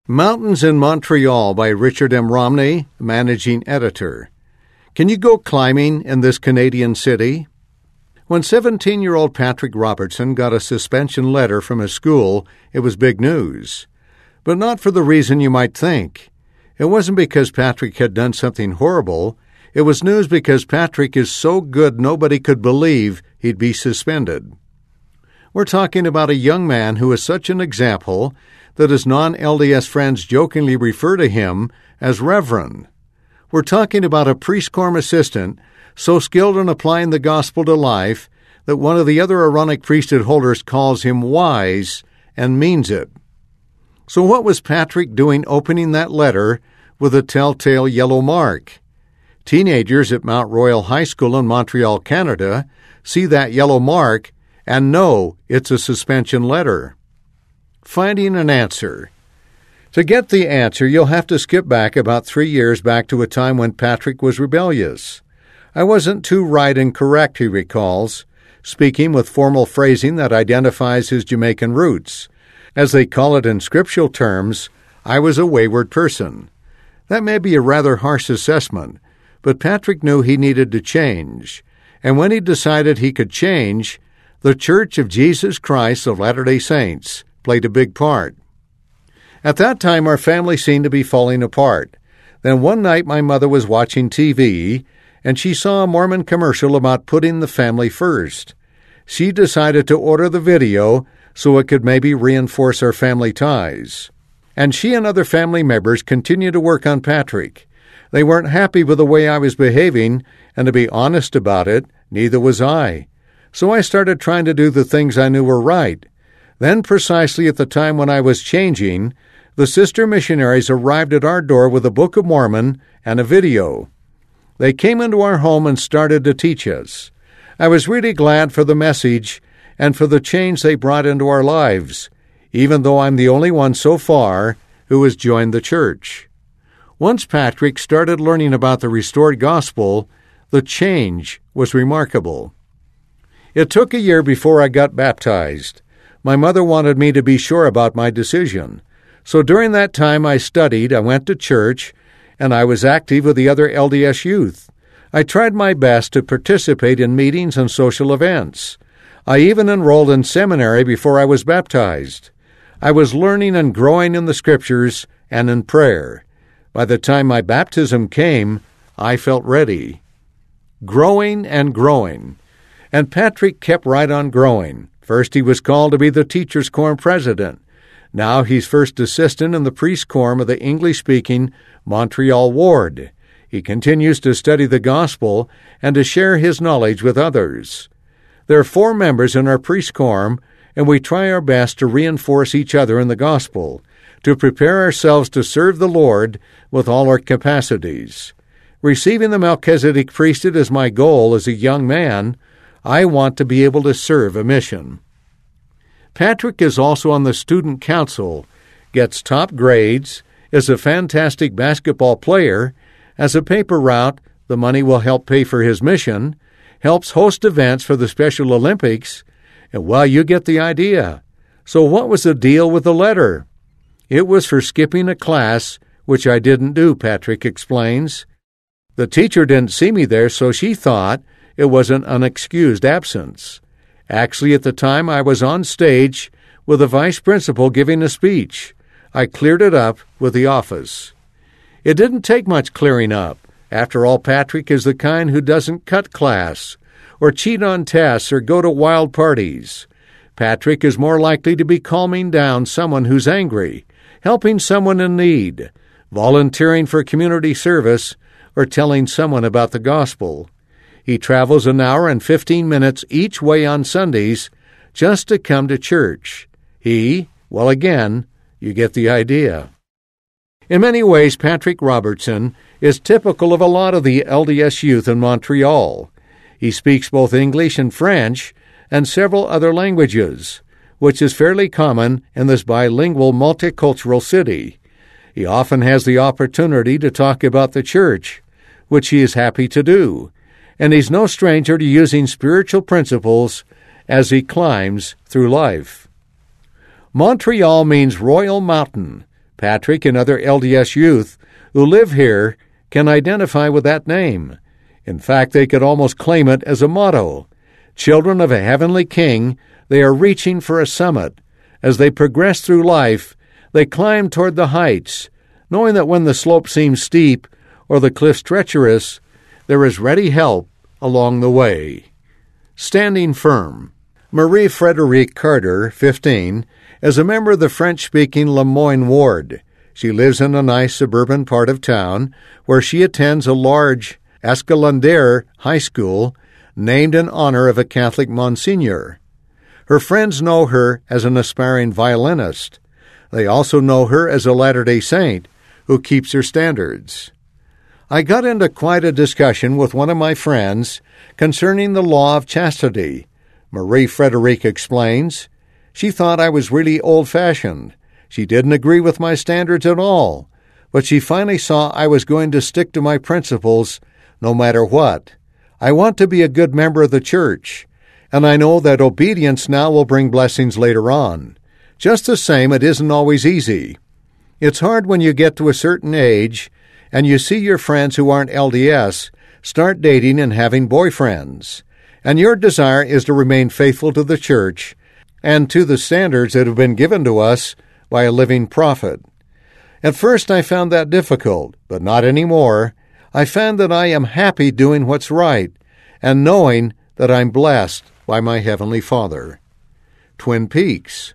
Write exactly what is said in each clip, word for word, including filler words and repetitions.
Mountains in Montreal by Richard M. Romney, managing editor. Can you go climbing in this Canadian city? When seventeen-year-old Patrick Robertson got a suspension letter from his school, it was big news. But not for the reason you might think. It wasn't because Patrick had done something horrible. It was news because Patrick is so good nobody could believe he'd be suspended. We're talking about a young man who is such an example that his non-L D S friends jokingly refer to him as Reverend. We're talking about a priest quorum assistant so skilled in applying the gospel to life that one of the other Aaronic priesthood holders calls him wise and means it. So what was Patrick doing opening that letter with a telltale yellow mark? Teenagers at Mount Royal High School in Montreal, Canada, see that yellow mark and know it's a suspension letter. Finding an answer. To get the answer, you'll have to skip back about three years back to a time when Patrick was rebellious. I wasn't too right and correct, he recalls, speaking with formal phrasing that identifies his Jamaican roots. As they call it in scriptural terms, I was a wayward person. That may be a rather harsh assessment, but Patrick knew he needed to change. And when he decided he could change, the Church of Jesus Christ of Latter-day Saints played a big part. At that time, our family seemed to be falling apart. Then one night my mother was watching T V, and she saw a Mormon commercial about putting the family first. She decided to order the video so it could maybe reinforce our family ties. And she and other family members continued to work on Patrick. They weren't happy with the way I was behaving, and to be honest about it, neither was I. So I started trying to do the things I knew were right. Then, precisely at the time when I was changing, the sister missionaries arrived at our door with a Book of Mormon and a video. They came into our home and started to teach us. I was really glad for the message and for the change they brought into our lives, even though I'm the only one so far who has joined the church. Once Patrick started learning about the restored gospel, the change was remarkable. It took a year before I got baptized. My mother wanted me to be sure about my decision. So during that time I studied, I went to church, and I was active with the other L D S youth. I tried my best to participate in meetings and social events. I even enrolled in seminary before I was baptized. I was learning and growing in the Scriptures and in prayer. By the time my baptism came, I felt ready. Growing and growing. And Patrick kept right on growing. First he was called to be the Teachers' Quorum president. Now he's first assistant in the priest quorum of the English-speaking Montreal ward. He continues to study the gospel and to share his knowledge with others. There are four members in our priest quorum, and we try our best to reinforce each other in the gospel, to prepare ourselves to serve the Lord with all our capacities. Receiving the Melchizedek priesthood as my goal as a young man, I want to be able to serve a mission. Patrick is also on the student council, gets top grades, is a fantastic basketball player, as a paper route, the money will help pay for his mission, helps host events for the Special Olympics, and well, you get the idea. So what was the deal with the letter? It was for skipping a class, which I didn't do, Patrick explains. The teacher didn't see me there, so she thought it was an unexcused absence. Actually, at the time, I was on stage with the vice principal giving a speech. I cleared it up with the office. It didn't take much clearing up. After all, Patrick is the kind who doesn't cut class, or cheat on tests, or go to wild parties. Patrick is more likely to be calming down someone who's angry, helping someone in need, volunteering for community service, or telling someone about the gospel. He travels an hour and fifteen minutes each way on Sundays just to come to church. He, well, again, you get the idea. In many ways, Patrick Robertson is typical of a lot of the L D S youth in Montreal. He speaks both English and French and several other languages, which is fairly common in this bilingual multicultural city. He often has the opportunity to talk about the church, which he is happy to do, and he's no stranger to using spiritual principles as he climbs through life. Montreal means Royal Mountain. Patrick and other L D S youth who live here can identify with that name. In fact, they could almost claim it as a motto. Children of a heavenly King, they are reaching for a summit. As they progress through life, they climb toward the heights, knowing that when the slope seems steep or the cliffs treacherous, there is ready help along the way. Standing firm. Marie Frederique Carter, fifteen, is a member of the French-speaking Le Moyne Ward. She lives in a nice suburban part of town where she attends a large Escalander high school named in honor of a Catholic Monsignor. Her friends know her as an aspiring violinist. They also know her as a Latter-day Saint who keeps her standards. I got into quite a discussion with one of my friends concerning the law of chastity. Marie Frederique explains, she thought I was really old-fashioned. She didn't agree with my standards at all, but she finally saw I was going to stick to my principles no matter what. I want to be a good member of the church, and I know that obedience now will bring blessings later on. Just the same, it isn't always easy. It's hard when you get to a certain age and you see your friends who aren't L D S start dating and having boyfriends, and your desire is to remain faithful to the church and to the standards that have been given to us by a living prophet. At first I found that difficult, but not anymore. I found that I am happy doing what's right and knowing that I'm blessed by my Heavenly Father. Twin Peaks.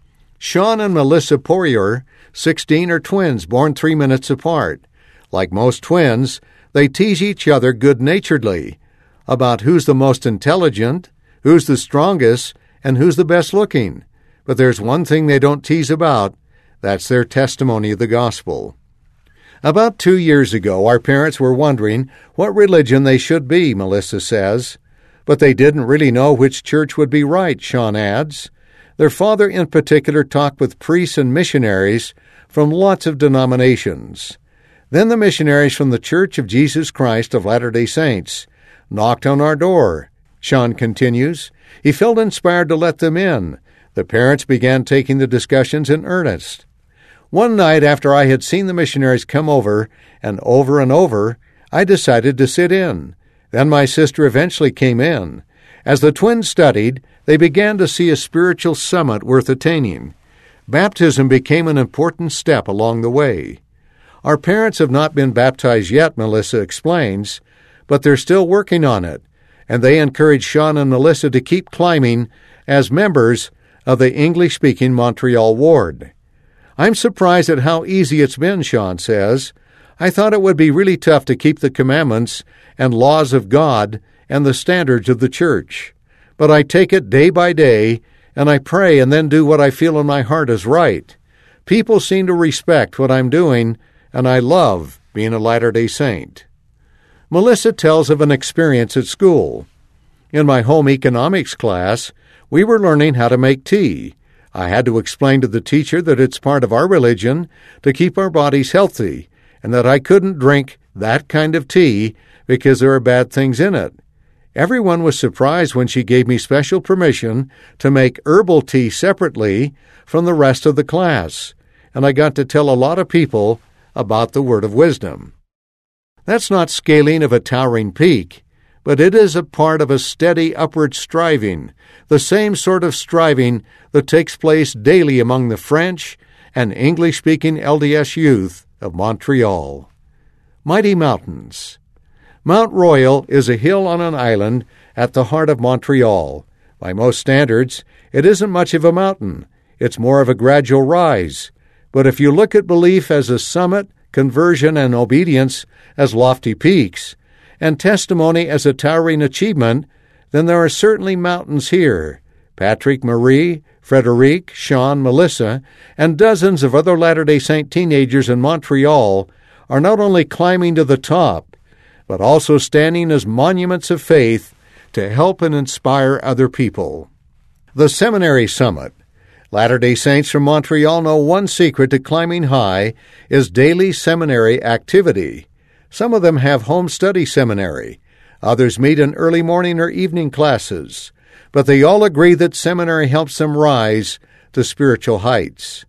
Sean and Melissa Poirier, sixteen, are twins born three minutes apart. Like most twins, they tease each other good-naturedly about who's the most intelligent, who's the strongest, and who's the best-looking. But there's one thing they don't tease about. That's their testimony of the gospel. About two years ago, our parents were wondering what religion they should be, Melissa says. But they didn't really know which church would be right, Sean adds. Their father in particular talked with priests and missionaries from lots of denominations. Then the missionaries from the Church of Jesus Christ of Latter-day Saints knocked on our door. Sean continues, he felt inspired to let them in. The parents began taking the discussions in earnest. One night after I had seen the missionaries come over and over and over, I decided to sit in. Then my sister eventually came in. As the twins studied, they began to see a spiritual summit worth attaining. Baptism became an important step along the way. Our parents have not been baptized yet, Melissa explains, but they're still working on it, and they encourage Sean and Melissa to keep climbing as members of the English-speaking Montreal Ward. I'm surprised at how easy it's been, Sean says. I thought it would be really tough to keep the commandments and laws of God and the standards of the church. But I take it day by day, and I pray and then do what I feel in my heart is right. People seem to respect what I'm doing, and I love being a Latter-day Saint. Melissa tells of an experience at school. In my home economics class, we were learning how to make tea. I had to explain to the teacher that it's part of our religion to keep our bodies healthy, and that I couldn't drink that kind of tea because there are bad things in it. Everyone was surprised when she gave me special permission to make herbal tea separately from the rest of the class, and I got to tell a lot of people about the word of wisdom. That's not scaling of a towering peak, but it is a part of a steady upward striving, the same sort of striving that takes place daily among the French and English-speaking L D S youth of Montreal. Mighty Mountains. Mount Royal is a hill on an island at the heart of Montreal. By most standards, it isn't much of a mountain. It's more of a gradual rise. But if you look at belief as a summit, conversion, and obedience as lofty peaks, and testimony as a towering achievement, then there are certainly mountains here. Patrick, Marie, Frederique, Sean, Melissa, and dozens of other Latter-day Saint teenagers in Montreal are not only climbing to the top, but also standing as monuments of faith to help and inspire other people. The Seminary Summit. Latter-day Saints from Montreal know one secret to climbing high is daily seminary activity. Some of them have home study seminary. Others meet in early morning or evening classes. But they all agree that seminary helps them rise to spiritual heights.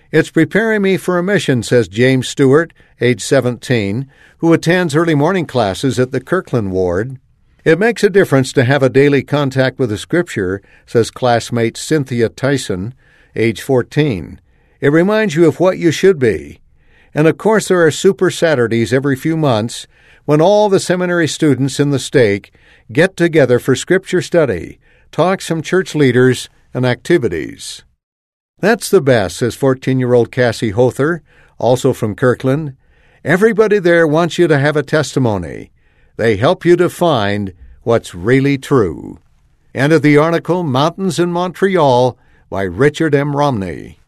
It's preparing me for a mission, says James Stewart, age seventeen, who attends early morning classes at the Kirkland Ward. It makes a difference to have a daily contact with the Scripture, says classmate Cynthia Tyson, age fourteen. It reminds you of what you should be. And of course there are Super Saturdays every few months when all the seminary students in the stake get together for Scripture study, talks from church leaders, and activities. That's the best, says fourteen-year-old Cassie Hother, also from Kirkland. Everybody there wants you to have a testimony. They help you to find what's really true. End of the article, Mountains in Montreal, by Richard M. Romney.